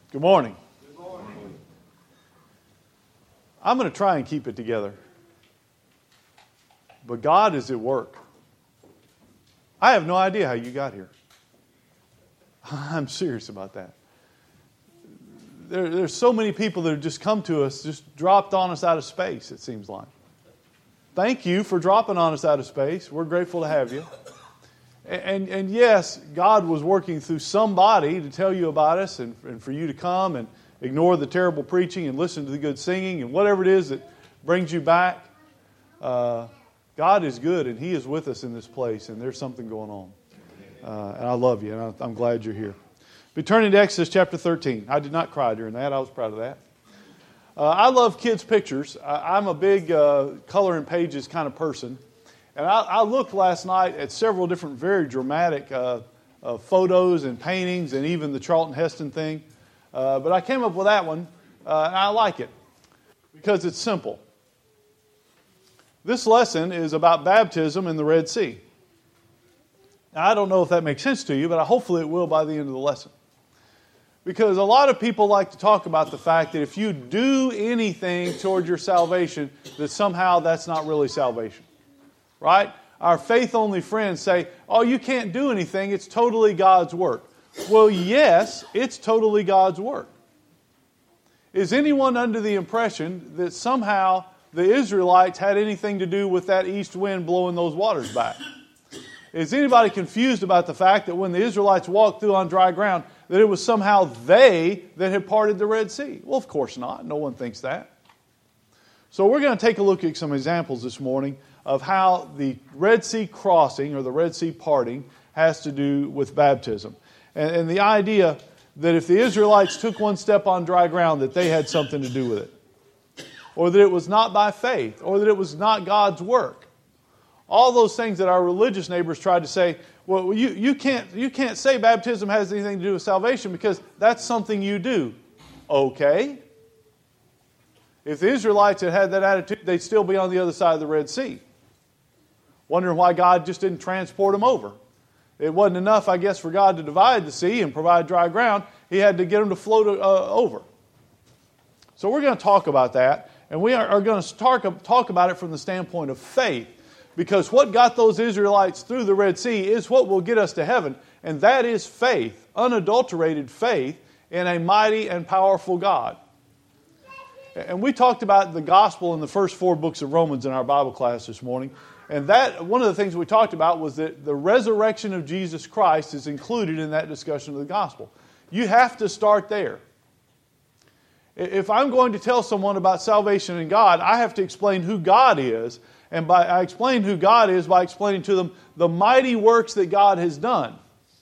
Good morning. Good morning. I'm going to try and keep it together. But God is at work. I have no idea how you got here. I'm serious about that. There's so many people that have just come to us, just dropped on us out of space, it seems like. Thank you for dropping on us out of space. We're grateful to have you. And yes, God was working through somebody to tell you about us and for you to come and ignore the terrible preaching and listen to the good singing and whatever it is that brings you back. God is good and He is with us in this place and there's something going on. And I love you and I'm glad you're here. Be turning to Exodus chapter 13. I did not cry during that. I was proud of that. I love kids' pictures. I'm a big color and pages kind of person. And I looked last night at several different very dramatic photos and paintings and even the Charlton Heston thing. But I came up with that one, and I like it because it's simple. This lesson is about baptism in the Red Sea. Now, I don't know if that makes sense to you, but hopefully it will by the end of the lesson. Because a lot of people like to talk about the fact that if you do anything toward your salvation, that somehow that's not really salvation. Right? Our faith-only friends say, oh, you can't do anything. It's totally God's work. Well, yes, it's totally God's work. Is anyone under the impression that somehow the Israelites had anything to do with that east wind blowing those waters back? Is anybody confused about the fact that when the Israelites walked through on dry ground, that it was somehow they that had parted the Red Sea? Well, of course not. No one thinks that. So we're going to take a look at some examples this morning of how the Red Sea crossing or the Red Sea parting has to do with baptism. And the idea that if the Israelites took one step on dry ground, that they had something to do with it. Or that it was not by faith. Or that it was not God's work. All those things that our religious neighbors tried to say, well, you can't say baptism has anything to do with salvation because that's something you do. Okay. If the Israelites had had that attitude, they'd still be on the other side of the Red Sea. Wondering why God just didn't transport them over. It wasn't enough, I guess, for God to divide the sea and provide dry ground. He had to get them to float over. So we're going to talk about that. And we are going to talk about it from the standpoint of faith. Because what got those Israelites through the Red Sea is what will get us to heaven. And that is faith, unadulterated faith in a mighty and powerful God. And we talked about the gospel in the first 4 books of Romans in our Bible class this morning. And that one of the things we talked about was that the resurrection of Jesus Christ is included in that discussion of the gospel. You have to start there. If I'm going to tell someone about salvation in God, I have to explain who God is. And I explain who God is by explaining to them the mighty works that God has done.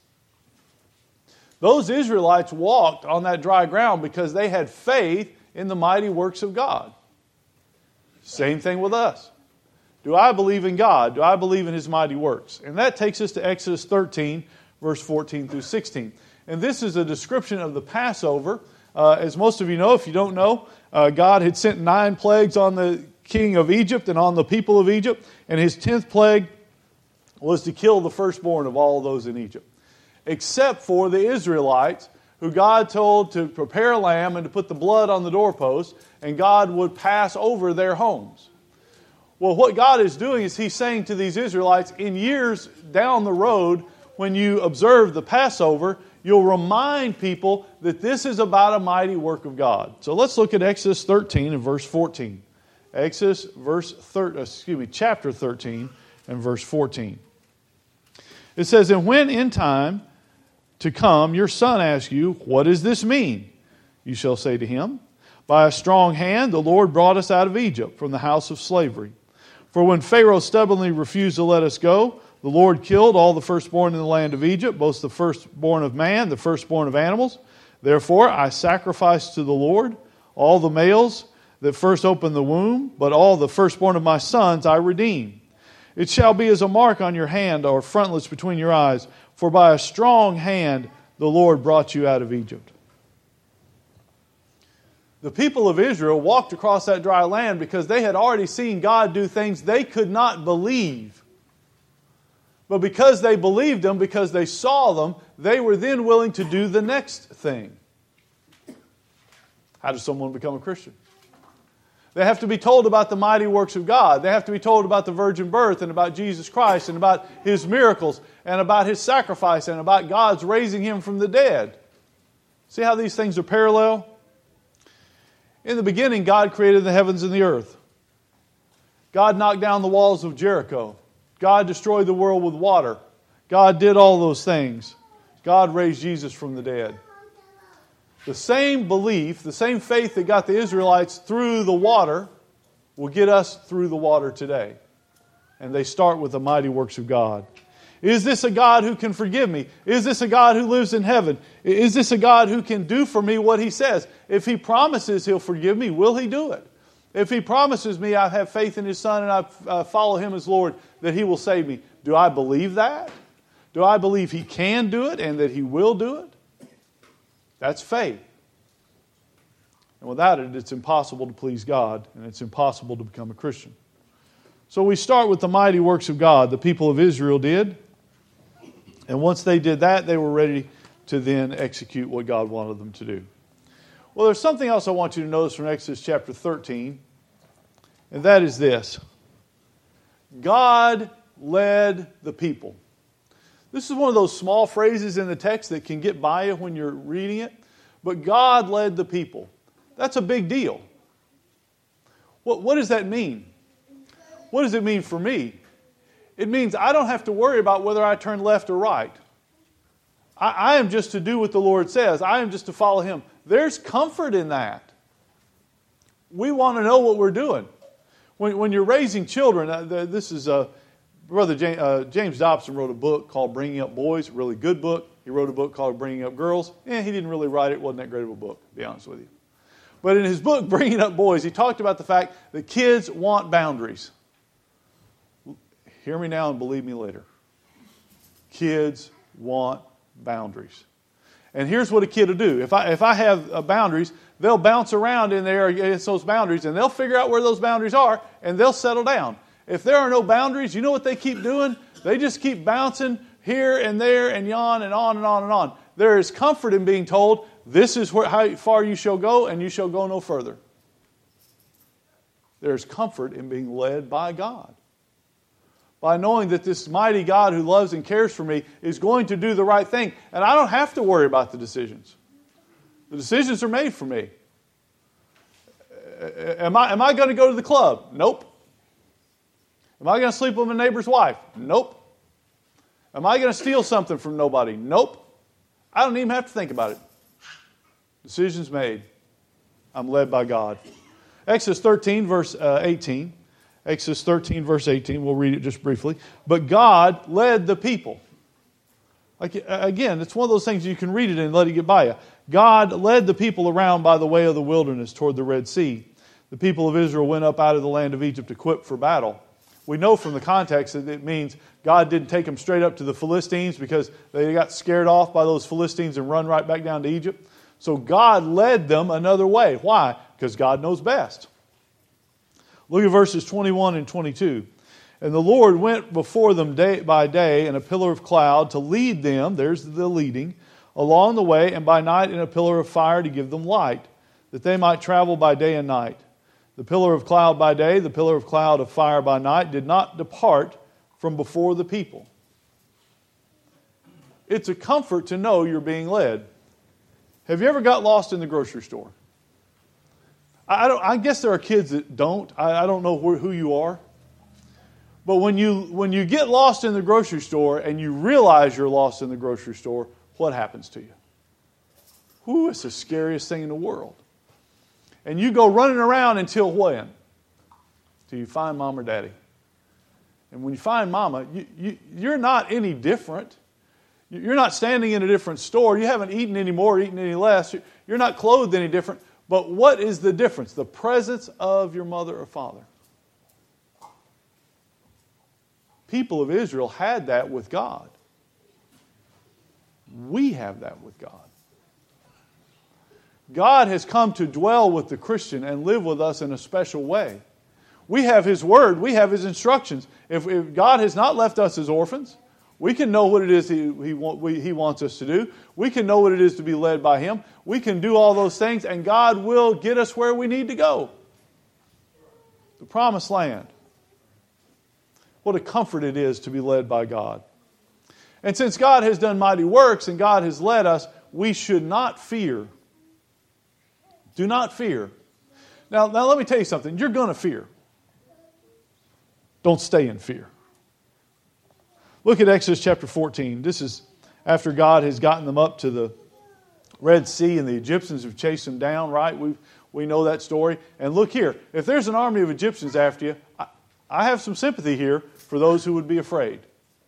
Those Israelites walked on that dry ground because they had faith in the mighty works of God. Same thing with us. Do I believe in God? Do I believe in His mighty works? And that takes us to Exodus 13, verse 14 through 16. And this is a description of the Passover. As most of you know, if you don't know, God had sent 9 plagues on the king of Egypt and on the people of Egypt. And His 10th plague was to kill the firstborn of all of those in Egypt. Except for the Israelites, who God told to prepare a lamb and to put the blood on the doorpost, and God would pass over their homes. Well, what God is doing is He's saying to these Israelites, in years down the road, when you observe the Passover, you'll remind people that this is about a mighty work of God. So let's look at Exodus 13 and verse 14. Exodus chapter 13 and verse 14. It says, and when in time to come your son asks you, what does this mean? You shall say to him, by a strong hand the Lord brought us out of Egypt from the house of slavery. For when Pharaoh stubbornly refused to let us go, the Lord killed all the firstborn in the land of Egypt, both the firstborn of man, the firstborn of animals. Therefore I sacrificed to the Lord all the males that first opened the womb, but all the firstborn of my sons I redeemed. It shall be as a mark on your hand or frontlets between your eyes, for by a strong hand the Lord brought you out of Egypt. The people of Israel walked across that dry land because they had already seen God do things they could not believe. But because they believed Him, because they saw them, they were then willing to do the next thing. How does someone become a Christian? They have to be told about the mighty works of God. They have to be told about the virgin birth and about Jesus Christ and about His miracles and about His sacrifice and about God's raising Him from the dead. See how these things are parallel? In the beginning, God created the heavens and the earth. God knocked down the walls of Jericho. God destroyed the world with water. God did all those things. God raised Jesus from the dead. The same belief, the same faith that got the Israelites through the water will get us through the water today. And they start with the mighty works of God. Is this a God who can forgive me? Is this a God who lives in heaven? Is this a God who can do for me what He says? If He promises He'll forgive me, will He do it? If He promises me I have faith in His Son and I follow Him as Lord, that He will save me, do I believe that? Do I believe He can do it and that He will do it? That's faith. And without it, it's impossible to please God, and it's impossible to become a Christian. So we start with the mighty works of God. The people of Israel did. And once they did that, they were ready to then execute what God wanted them to do. Well, there's something else I want you to notice from Exodus chapter 13, and that is this. God led the people. This is one of those small phrases in the text that can get by you when you're reading it. But God led the people. That's a big deal. What does that mean? What does it mean for me? It means I don't have to worry about whether I turn left or right. I am just to do what the Lord says. I am just to follow Him. There's comfort in that. We want to know what we're doing. When you're raising children, this is Brother James Dobson wrote a book called Bringing Up Boys, a really good book. He wrote a book called Bringing Up Girls. He didn't really write it. It wasn't that great of a book, to be honest with you. But in his book, Bringing Up Boys, he talked about the fact that kids want boundaries. Hear me now and believe me later. Kids want boundaries. And here's what a kid will do. If I have boundaries, they'll bounce around in there against those boundaries, and they'll figure out where those boundaries are, and they'll settle down. If there are no boundaries, you know what they keep doing? They just keep bouncing here and there and yon and on and on and on. There is comfort in being told, this is how far you shall go, and you shall go no further. There's comfort in being led by God. By knowing that this mighty God who loves and cares for me is going to do the right thing. And I don't have to worry about the decisions. The decisions are made for me. Am I going to go to the club? Nope. Am I going to sleep with my neighbor's wife? Nope. Am I going to steal something from nobody? Nope. I don't even have to think about it. Decisions made. I'm led by God. Exodus 13, verse 18. Exodus 13, verse 18. We'll read it just briefly. But God led the people. Again, it's one of those things you can read it and let it get by you. God led the people around by the way of the wilderness toward the Red Sea. The people of Israel went up out of the land of Egypt equipped for battle. We know from the context that it means God didn't take them straight up to the Philistines because they got scared off by those Philistines and run right back down to Egypt. So God led them another way. Why? Because God knows best. Look at verses 21 and 22. And the Lord went before them day by day in a pillar of cloud to lead them, there's the leading, along the way, and by night in a pillar of fire to give them light, that they might travel by day and night. The pillar of cloud by day, the pillar of cloud of fire by night did not depart from before the people. It's a comfort to know you're being led. Have you ever got lost in the grocery store? I guess there are kids that don't. I don't know who you are. But when you get lost in the grocery store and you realize you're lost in the grocery store, what happens to you? Whew, it's the scariest thing in the world. And you go running around until when? Till you find mom or daddy. And when you find mama, you're not any different. You're not standing in a different store. You haven't eaten any more, eaten any less. You're not clothed any different. But what is the difference? The presence of your mother or father. People of Israel had that with God. We have that with God. God has come to dwell with the Christian and live with us in a special way. We have His Word. We have His instructions. If God has not left us as orphans, We can know what it is He wants us to do. We can know what it is to be led by Him. We can do all those things, and God will get us where we need to go. The promised land. What a comfort it is to be led by God. And since God has done mighty works and God has led us, we should not fear. Do not fear. Now let me tell you something. You're going to fear. Don't stay in fear. Look at Exodus chapter 14. This is after God has gotten them up to the Red Sea and the Egyptians have chased them down, right? We know that story. And look here. If there's an army of Egyptians after you, I have some sympathy here for those who would be afraid.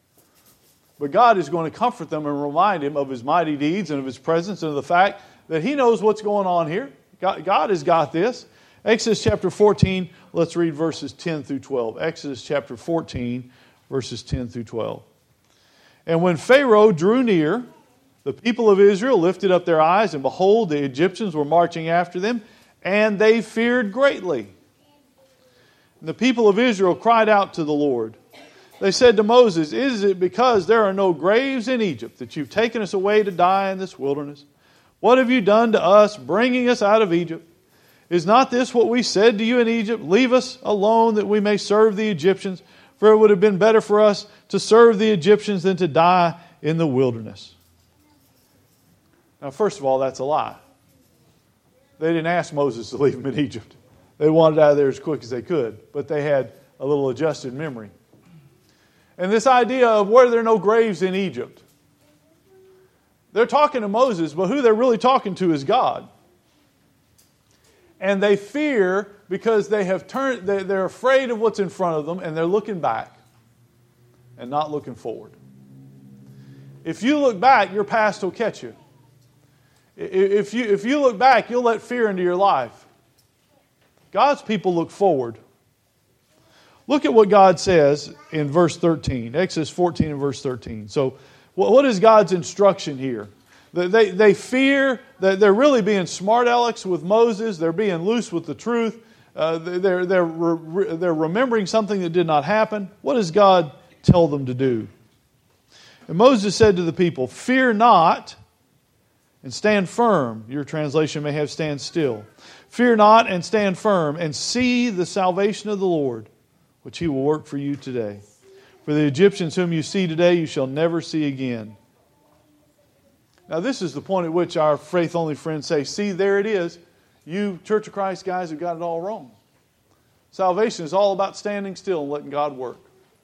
But God is going to comfort them and remind them of His mighty deeds and of His presence and of the fact that He knows what's going on here. God has got this. Exodus chapter 14, let's read verses 10 through 12. Exodus chapter 14, verses 10 through 12. And when Pharaoh drew near, the people of Israel lifted up their eyes, and behold, the Egyptians were marching after them, and they feared greatly. And the people of Israel cried out to the Lord. They said to Moses, "Is it because there are no graves in Egypt that you've taken us away to die in this wilderness? What have you done to us, bringing us out of Egypt? Is not this what we said to you in Egypt? Leave us alone that we may serve the Egyptians, for it would have been better for us to serve the Egyptians than to die in the wilderness." Now, first of all, that's a lie. They didn't ask Moses to leave them in Egypt. They wanted out of there as quick as they could, but they had a little adjusted memory. And this idea of were there no graves in Egypt? They're talking to Moses, but who they're really talking to is God. And they fear because they have turned, they're afraid of what's in front of them, and they're looking back and not looking forward. If you look back, your past will catch you. If you look back, you'll let fear into your life. God's people look forward. Look at what God says in verse 13. Exodus 14 and verse 13. So what is God's instruction here? They fear that they're really being smart alecks with Moses. They're being loose with the truth. They're remembering something that did not happen. What does God tell them to do? And Moses said to the people, "Fear not and stand firm." Your translation may have "stand still." "Fear not and stand firm and see the salvation of the Lord, which He will work for you today. For the Egyptians whom you see today, you shall never see again." Now this is the point at which our faith-only friends say, "See, there it is. You Church of Christ guys have got it all wrong. Salvation is all about standing still and letting God work."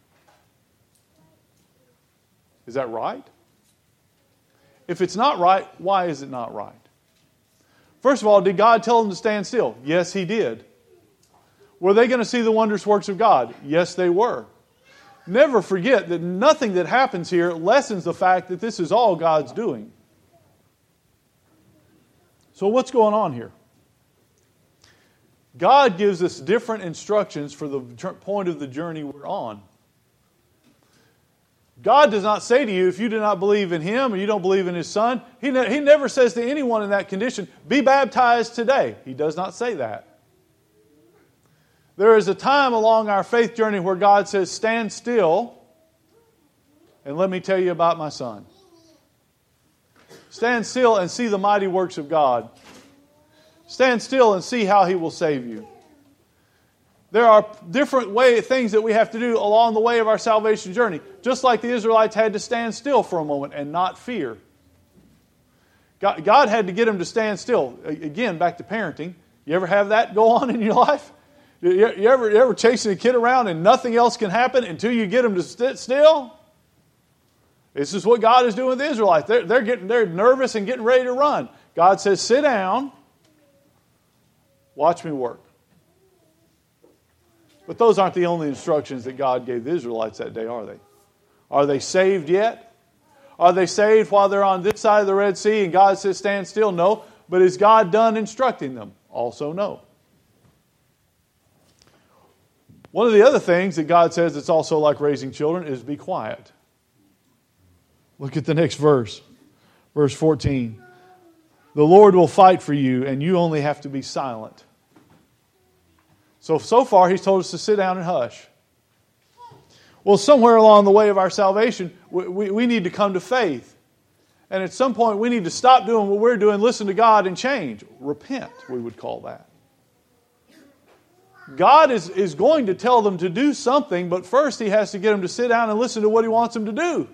Is that right? If it's not right, why is it not right? First of all, did God tell them to stand still? Yes, He did. Were they going to see the wondrous works of God? Yes, they were. Never forget that nothing that happens here lessens the fact that this is all God's doing. So what's going on here? God gives us different instructions for the point of the journey we're on. God does not say to you, if you do not believe in Him or you don't believe in His Son, He never says to anyone in that condition, "Be baptized today." He does not say that. There is a time along our faith journey where God says, "Stand still and let me tell you about my Son." Stand still and see the mighty works of God. Stand still and see how He will save you. There are different things that we have to do along the way of our salvation journey. Just like the Israelites had to stand still for a moment and not fear. God had to get them to stand still. Again, back to parenting. You ever have that go on in your life? You ever chasing a kid around and nothing else can happen until you get them to sit still? This is what God is doing with the Israelites. They're nervous and getting ready to run. God says, "Sit down. Watch me work." But those aren't the only instructions that God gave the Israelites that day, are they? Are they saved yet? Are they saved while they're on this side of the Red Sea and God says, "Stand still"? No. But is God done instructing them? Also no. One of the other things that God says it's also like raising children is be quiet. Look at the next verse. Verse 14. "The Lord will fight for you, and you only have to be silent." So far He's told us to sit down and hush. Well, somewhere along the way of our salvation, we need to come to faith. And at some point, we need to stop doing what we're doing, listen to God, and change. Repent, we would call that. God is going to tell them to do something, but first He has to get them to sit down and listen to what He wants them to do.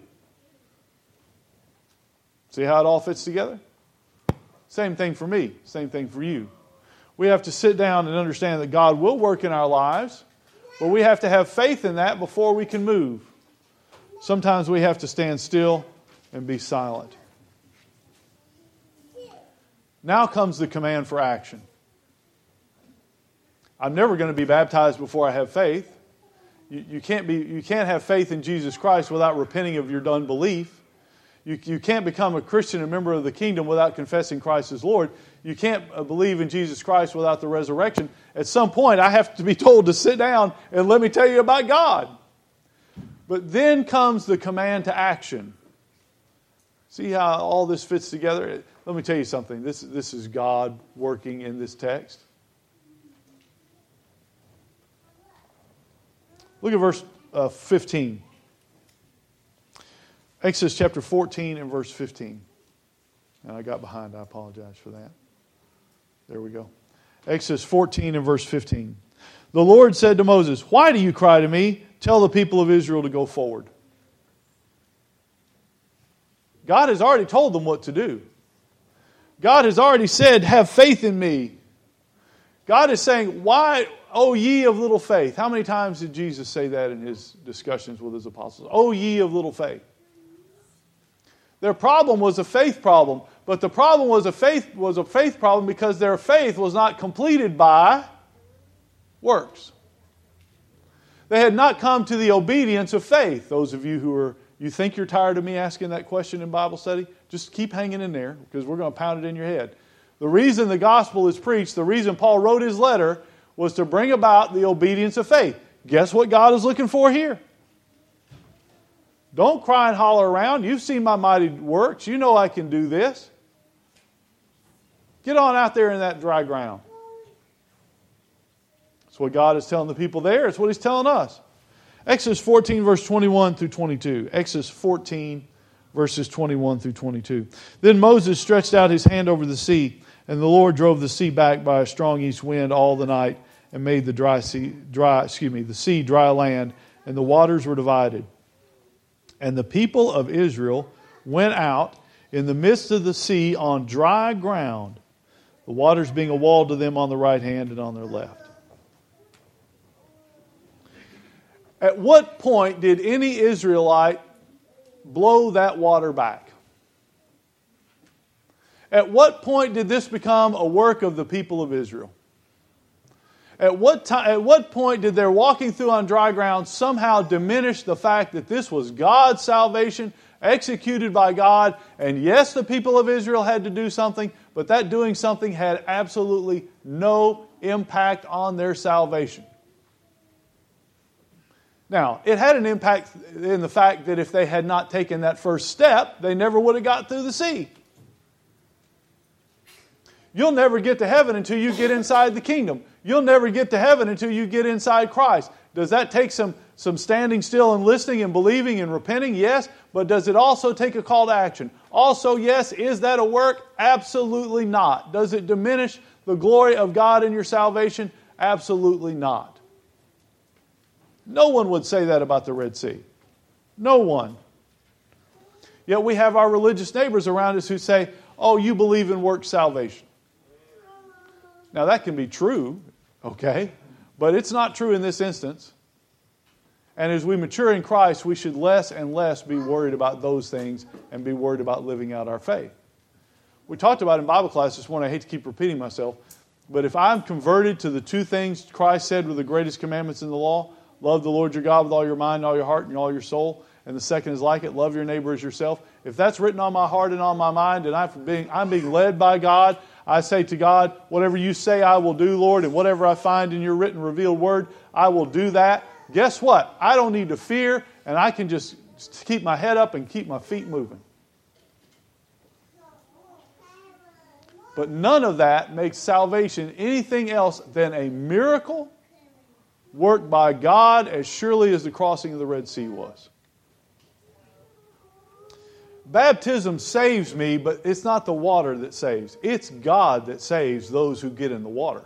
See how it all fits together? Same thing for me, same thing for you. We have to sit down and understand that God will work in our lives, but we have to have faith in that before we can move. Sometimes we have to stand still and be silent. Now comes the command for action. I'm never going to be baptized before I have faith. You can't have faith in Jesus Christ without repenting of your unbelief. You can't become a Christian, a member of the kingdom, without confessing Christ as Lord. You can't believe in Jesus Christ without the resurrection. At some point, I have to be told to sit down and let me tell you about God. But then comes the command to action. See how all this fits together? Let me tell you something. This is God working in this text. Look at verse 15. Exodus chapter 14 and verse 15. And I got behind. I apologize for that. There we go. Exodus 14 and verse 15. The Lord said to Moses, "Why do you cry to me? Tell the people of Israel to go forward." God has already told them what to do. God has already said, "Have faith in me." God is saying, "Why, O ye of little faith?" How many times did Jesus say that in His discussions with His apostles? "O ye of little faith." Their problem was a faith problem, but the problem was a faith problem because their faith was not completed by works. They had not come to the obedience of faith. Those of you you think you're tired of me asking that question in Bible study, just keep hanging in there because we're going to pound it in your head. The reason the gospel is preached, the reason Paul wrote his letter, was to bring about the obedience of faith. Guess what God is looking for here? Don't cry and holler around. You've seen my mighty works. You know I can do this. Get on out there in that dry ground. That's what God is telling the people there. It's what He's telling us. Exodus 14, verse 21 through 22. Exodus 14, verses 21 through 22. Then Moses stretched out his hand over the sea, and the Lord drove the sea back by a strong east wind all the night, and made the sea dry land, and the waters were divided. And the people of Israel went out in the midst of the sea on dry ground, the waters being a wall to them on the right hand and on their left. At what point did any Israelite blow that water back? At what point did this become a work of the people of Israel? At what point did their walking through on dry ground somehow diminish the fact that this was God's salvation, executed by God, and yes, the people of Israel had to do something, but that doing something had absolutely no impact on their salvation. Now, it had an impact in the fact that if they had not taken that first step, they never would have got through the sea. You'll never get to heaven until you get inside the kingdom. You'll never get to heaven until you get inside Christ. Does that take some standing still and listening and believing and repenting? Yes. But does it also take a call to action? Also, yes. Is that a work? Absolutely not. Does it diminish the glory of God in your salvation? Absolutely not. No one would say that about the Red Sea. No one. Yet we have our religious neighbors around us who say, "Oh, you believe in works salvation." Now that can be true, okay? But it's not true in this instance. And as we mature in Christ, we should less and less be worried about those things and be worried about living out our faith. We talked about in Bible class this morning, I hate to keep repeating myself, but if I'm converted to the two things Christ said were the greatest commandments in the law, love the Lord your God with all your mind, all your heart, and all your soul, and the second is like it, love your neighbor as yourself. If that's written on my heart and on my mind, and I'm being led by God, I say to God, whatever you say I will do, Lord, and whatever I find in your written revealed word, I will do that. Guess what? I don't need to fear, and I can just keep my head up and keep my feet moving. But none of that makes salvation anything else than a miracle worked by God as surely as the crossing of the Red Sea was. Baptism saves me, but it's not the water that saves. It's God that saves those who get in the water.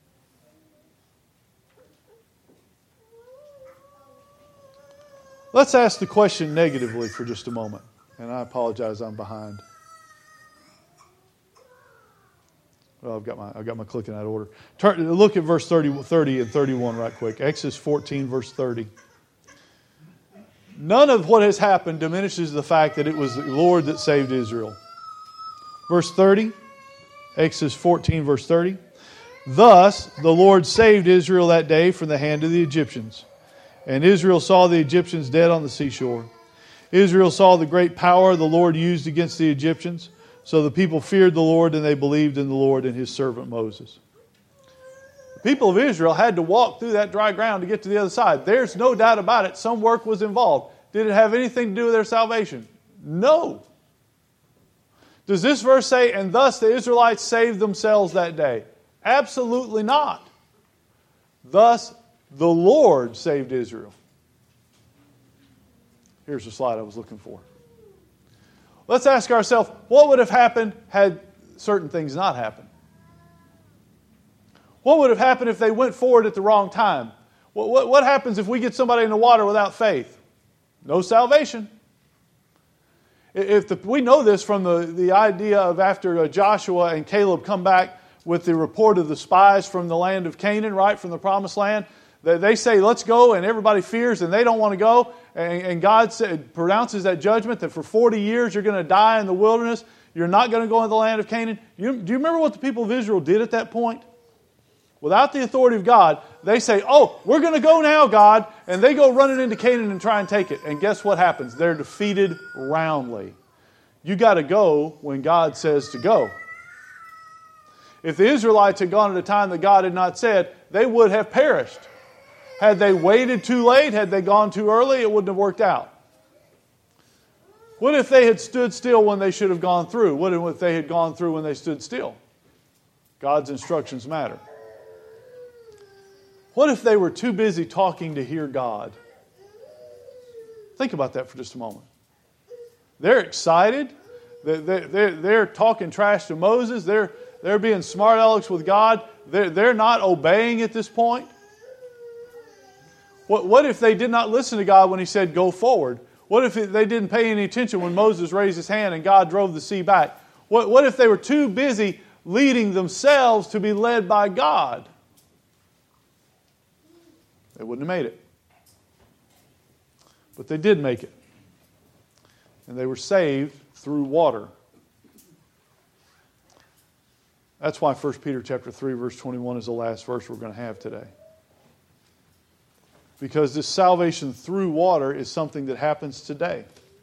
Let's ask the question negatively for just a moment. And I apologize, I'm behind. Well, I've got my clicking out of order. Look at verse 30 and 31 right quick. Exodus 14, verse 30. None of what has happened diminishes the fact that it was the Lord that saved Israel. Verse 30, Exodus 14, verse 30. Thus the Lord saved Israel that day from the hand of the Egyptians. And Israel saw the Egyptians dead on the seashore. Israel saw the great power the Lord used against the Egyptians. So the people feared the Lord, and they believed in the Lord and His servant Moses. The people of Israel had to walk through that dry ground to get to the other side. There's no doubt about it. Some work was involved. Did it have anything to do with their salvation? No. Does this verse say, and thus the Israelites saved themselves that day? Absolutely not. Thus the Lord saved Israel. Here's the slide I was looking for. Let's ask ourselves, what would have happened had certain things not happened? What would have happened if they went forward at the wrong time? What happens if we get somebody in the water without faith? No salvation. We know this from the idea of after Joshua and Caleb come back with the report of the spies from the land of Canaan, right, from the promised land. They say, let's go, and everybody fears, and they don't want to go. And God pronounces that judgment that for 40 years you're going to die in the wilderness. You're not going to go into the land of Canaan. Do you remember what the people of Israel did at that point? Without the authority of God, they say, oh, we're going to go now, God. And they go running into Canaan and try and take it. And guess what happens? They're defeated roundly. You got to go when God says to go. If the Israelites had gone at a time that God had not said, they would have perished. Had they waited too late, had they gone too early, it wouldn't have worked out. What if they had stood still when they should have gone through? What if they had gone through when they stood still? God's instructions matter. What if they were too busy talking to hear God? Think about that for just a moment. They're excited. They're talking trash to Moses. They're being smart alecks with God. They're not obeying at this point. What if they did not listen to God when He said, go forward? What if they didn't pay any attention when Moses raised his hand and God drove the sea back? What if they were too busy leading themselves to be led by God? They wouldn't have made it. But they did make it. And they were saved through water. That's why 1 Peter chapter 3, verse 21 is the last verse we're going to have today. Because this salvation through water is something that happens today.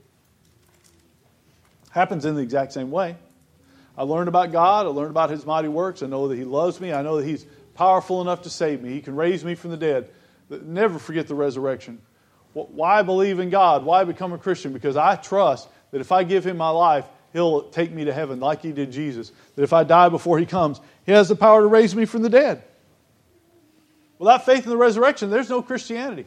Happens in the exact same way. I learned about God. I learned about His mighty works. I know that He loves me. I know that He's powerful enough to save me. He can raise me from the dead. Never forget the resurrection. Why believe in God? Why become a Christian? Because I trust that if I give Him my life, He'll take me to heaven like He did Jesus. That if I die before He comes, He has the power to raise me from the dead. Without faith in the resurrection, there's no Christianity.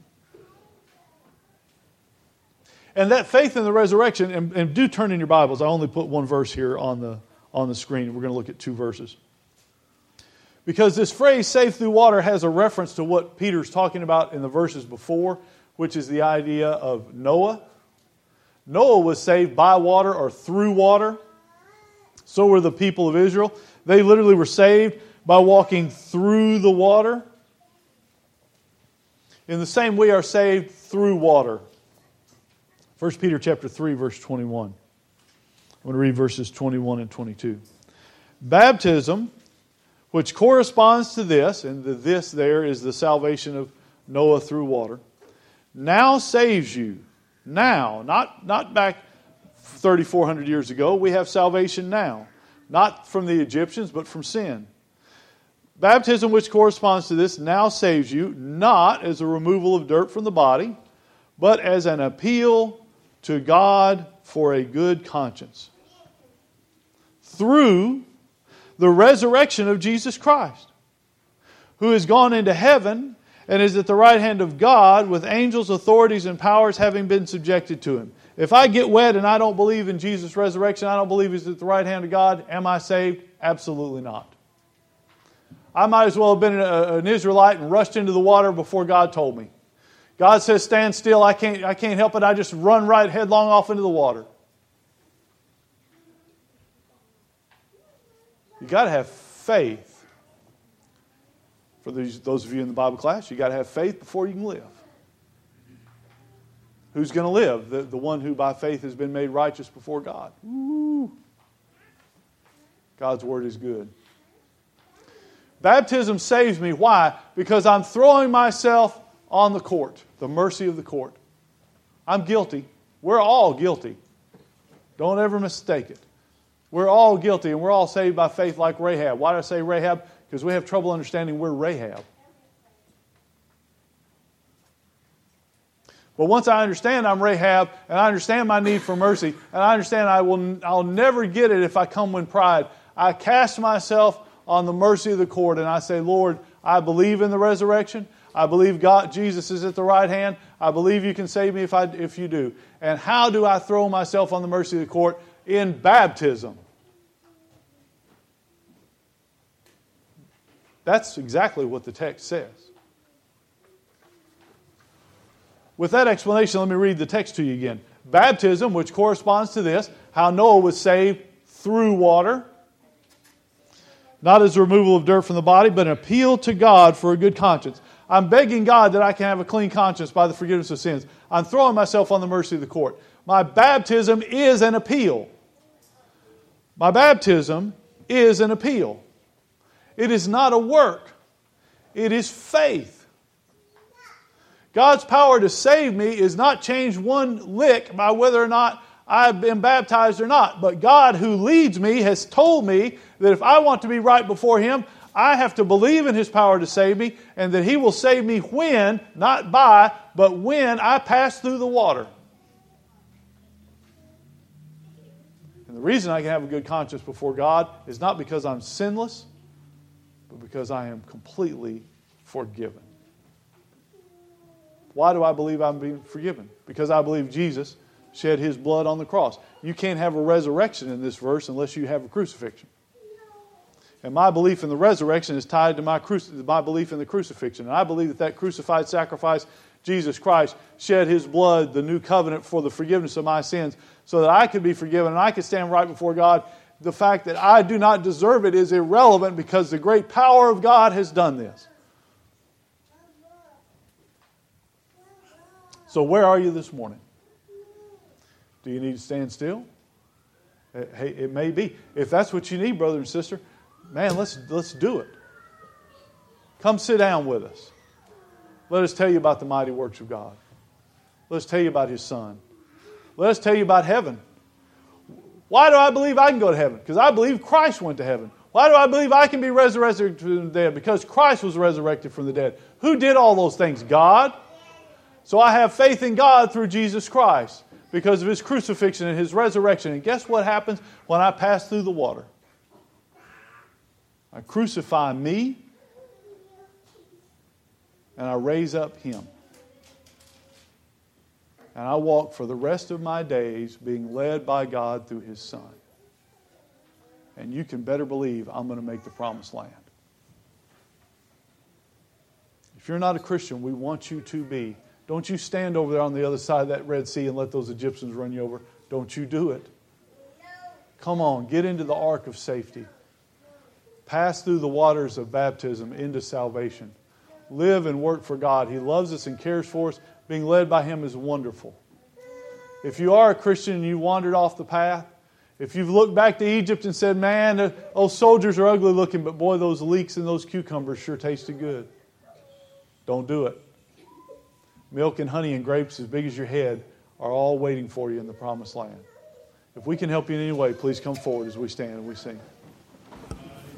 And that faith in the resurrection, and do turn in your Bibles. I only put one verse here on the screen. We're going to look at two verses. Because this phrase, saved through water, has a reference to what Peter's talking about in the verses before, which is the idea of Noah. Noah was saved by water or through water. So were the people of Israel. They literally were saved by walking through the water. In the same way, we are saved through water. 1 Peter chapter 3, verse 21. I'm going to read verses 21 and 22. Baptism, which corresponds to this, and the this there is the salvation of Noah through water, now saves you. Now, not back 3,400 years ago. We have salvation now. Not from the Egyptians, but from sin. Baptism, which corresponds to this, now saves you, not as a removal of dirt from the body, but as an appeal to God for a good conscience. Through the resurrection of Jesus Christ, who has gone into heaven and is at the right hand of God, with angels, authorities, and powers having been subjected to him. If I get wet and I don't believe in Jesus' resurrection, I don't believe he's at the right hand of God, am I saved? Absolutely not. I might as well have been an Israelite and rushed into the water before God told me. God says, stand still, I can't help it, I just run right headlong off into the water. You've got to have faith. For those of you in the Bible class, you've got to have faith before you can live. Who's going to live? The one who by faith has been made righteous before God. Woo. God's word is good. Baptism saves me. Why? Because I'm throwing myself on the court, the mercy of the court. I'm guilty. We're all guilty. Don't ever mistake it. We're all guilty, and we're all saved by faith like Rahab. Why did I say Rahab? Because we have trouble understanding we're Rahab. But once I understand I'm Rahab, and I understand my need for mercy, and I understand I'll never get it if I come with pride, I cast myself on the mercy of the court, and I say, Lord, I believe in the resurrection. I believe God, Jesus is at the right hand. I believe you can save me if you do. And how do I throw myself on the mercy of the court? In baptism. That's exactly what the text says. With that explanation, let me read the text to you again. Baptism, which corresponds to this, how Noah was saved through water. Not as a removal of dirt from the body, but an appeal to God for a good conscience. I'm begging God that I can have a clean conscience by the forgiveness of sins. I'm throwing myself on the mercy of the court. My baptism is an appeal. My baptism is an appeal. It is not a work. It is faith. God's power to save me is not changed one lick by whether or not I've been baptized or not. But God who leads me has told me that if I want to be right before Him, I have to believe in His power to save me, and that He will save me when, not by, but when I pass through the water. And the reason I can have a good conscience before God is not because I'm sinless, but because I am completely forgiven. Why do I believe I'm being forgiven? Because I believe Jesus shed His blood on the cross. You can't have a resurrection in this verse unless you have a crucifixion. And my belief in the resurrection is tied to my belief in the crucifixion. And I believe that crucified sacrifice, Jesus Christ, shed His blood, the new covenant, for the forgiveness of my sins, so that I could be forgiven and I could stand right before God. The fact that I do not deserve it is irrelevant because the great power of God has done this. So where are you this morning? Do you need to stand still? Hey, it may be. If that's what you need, brother and sister, man, let's do it. Come sit down with us. Let us tell you about the mighty works of God. Let us tell you about His Son. Let us tell you about heaven. Why do I believe I can go to heaven? Because I believe Christ went to heaven. Why do I believe I can be resurrected from the dead? Because Christ was resurrected from the dead. Who did all those things? God. So I have faith in God through Jesus Christ because of His crucifixion and His resurrection. And guess what happens when I pass through the water? I crucify me and I raise up Him. And I walk for the rest of my days being led by God through His Son. And you can better believe I'm going to make the promised land. If you're not a Christian, we want you to be. Don't you stand over there on the other side of that Red Sea and let those Egyptians run you over. Don't you do it. Come on, get into the ark of safety. Pass through the waters of baptism into salvation. Live and work for God. He loves us and cares for us. Being led by Him is wonderful. If you are a Christian and you wandered off the path, if you've looked back to Egypt and said, man, those soldiers are ugly looking, but boy, those leeks and those cucumbers sure tasted good. Don't do it. Milk and honey and grapes as big as your head are all waiting for you in the promised land. If we can help you in any way, please come forward as we stand and we sing.